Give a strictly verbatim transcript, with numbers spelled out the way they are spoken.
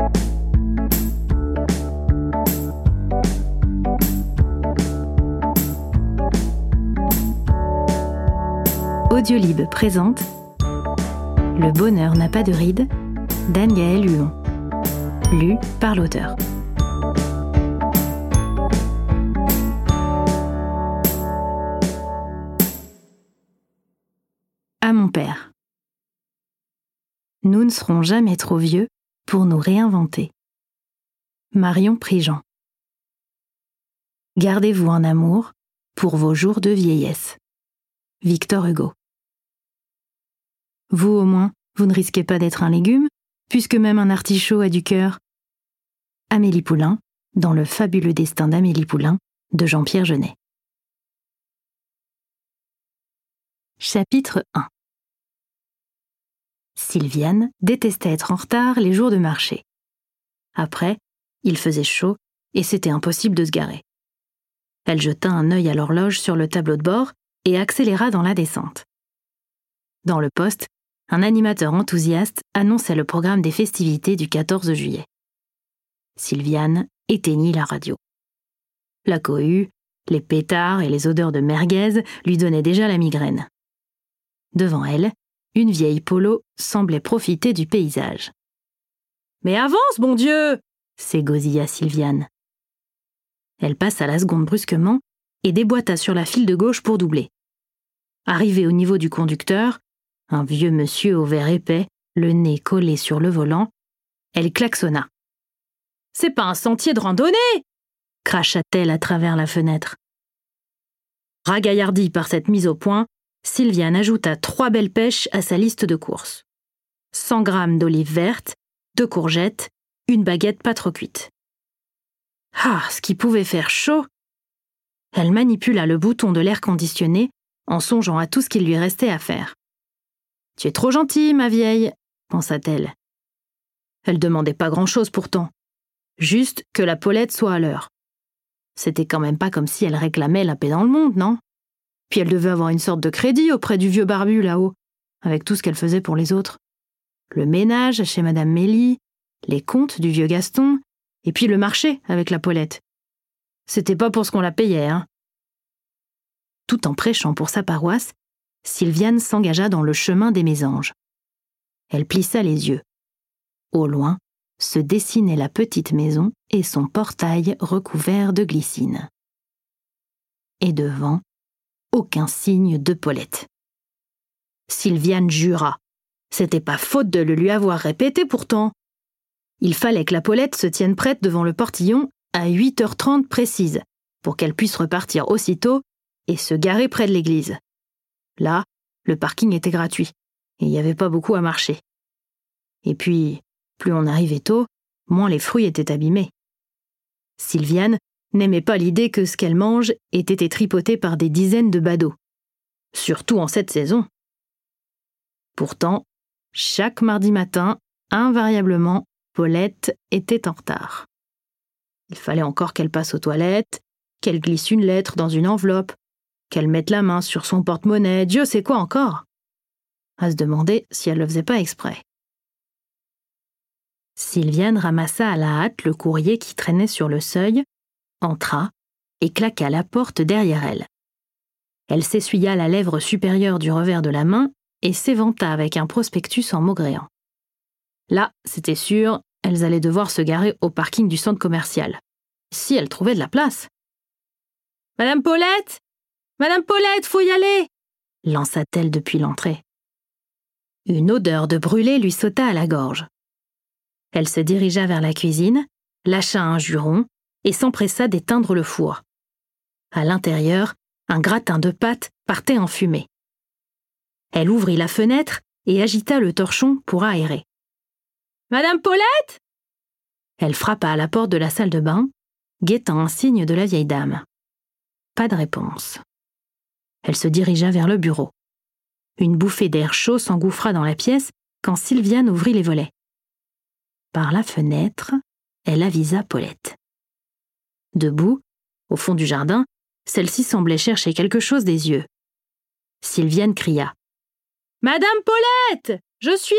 Audiolib présente Le bonheur n'a pas de rides d'Anne-Gaëlle Huon, lu par l'auteur. À mon père. Nous ne serons jamais trop vieux pour nous réinventer. Marion Prigent. Gardez-vous en amour pour vos jours de vieillesse. Victor Hugo. Vous, au moins, vous ne risquez pas d'être un légume, puisque même un artichaut a du cœur. Amélie Poulain, dans Le fabuleux destin d'Amélie Poulain, de Jean-Pierre Jeunet. Chapitre un. Sylviane détestait être en retard les jours de marché. Après, il faisait chaud et c'était impossible de se garer. Elle jeta un œil à l'horloge sur le tableau de bord et accéléra dans la descente. Dans le poste, un animateur enthousiaste annonçait le programme des festivités du quatorze juillet. Sylviane éteignit la radio. La cohue, les pétards et les odeurs de merguez lui donnaient déjà la migraine. Devant elle, une vieille polo semblait profiter du paysage. « Mais avance, bon Dieu !» s'égosilla Sylviane. Elle passa la seconde brusquement et déboîta sur la file de gauche pour doubler. Arrivée au niveau du conducteur, un vieux monsieur au verre épais, le nez collé sur le volant, elle klaxonna. « C'est pas un sentier de randonnée !» cracha-t-elle à travers la fenêtre. Ragaillardie par cette mise au point, Sylviane ajouta trois belles pêches à sa liste de courses. cent grammes d'olives vertes, deux courgettes, une baguette pas trop cuite. Ah, ce qui pouvait faire chaud! Elle manipula le bouton de l'air conditionné en songeant à tout ce qu'il lui restait à faire. « Tu es trop gentille, ma vieille !» pensa-t-elle. Elle demandait pas grand-chose pourtant, juste que la Paulette soit à l'heure. C'était quand même pas comme si elle réclamait la paix dans le monde, non? Puis elle devait avoir une sorte de crédit auprès du vieux barbu là-haut, avec tout ce qu'elle faisait pour les autres. Le ménage chez Madame Mélie, les comptes du vieux Gaston, et puis le marché avec la Paulette. C'était pas pour ce qu'on la payait, hein. Tout en prêchant pour sa paroisse, Sylviane s'engagea dans le chemin des mésanges. Elle plissa les yeux. Au loin, se dessinaient la petite maison et son portail recouvert de glycine. Et devant, aucun signe de Paulette. Sylviane jura. C'était pas faute de le lui avoir répété pourtant. Il fallait que la Paulette se tienne prête devant le portillon à huit heures trente précise, pour qu'elle puisse repartir aussitôt et se garer près de l'église. Là, le parking était gratuit, et il n'y avait pas beaucoup à marcher. Et puis, plus on arrivait tôt, moins les fruits étaient abîmés. Sylviane n'aimait pas l'idée que ce qu'elle mange ait été tripoté par des dizaines de badauds, surtout en cette saison. Pourtant, chaque mardi matin, invariablement, Paulette était en retard. Il fallait encore qu'elle passe aux toilettes, qu'elle glisse une lettre dans une enveloppe, qu'elle mette la main sur son porte-monnaie, Dieu sait quoi encore. À se demander si elle le faisait pas exprès. Sylviane ramassa à la hâte le courrier qui traînait sur le seuil, entra et claqua la porte derrière elle. Elle s'essuya la lèvre supérieure du revers de la main et s'éventa avec un prospectus en maugréant. Là, c'était sûr, elles allaient devoir se garer au parking du centre commercial. Si elles trouvaient de la place. « Madame Paulette ! Madame Paulette, faut y aller !» lança-t-elle depuis l'entrée. Une odeur de brûlé lui sauta à la gorge. Elle se dirigea vers la cuisine, lâcha un juron et s'empressa d'éteindre le four. À l'intérieur, un gratin de pâtes partait en fumée. Elle ouvrit la fenêtre et agita le torchon pour aérer. « Madame Paulette ?» Elle frappa à la porte de la salle de bain, guettant un signe de la vieille dame. Pas de réponse. Elle se dirigea vers le bureau. Une bouffée d'air chaud s'engouffra dans la pièce quand Sylviane ouvrit les volets. Par la fenêtre, elle avisa Paulette. Debout, au fond du jardin, celle-ci semblait chercher quelque chose des yeux. Sylviane cria. « Madame Paulette, je suis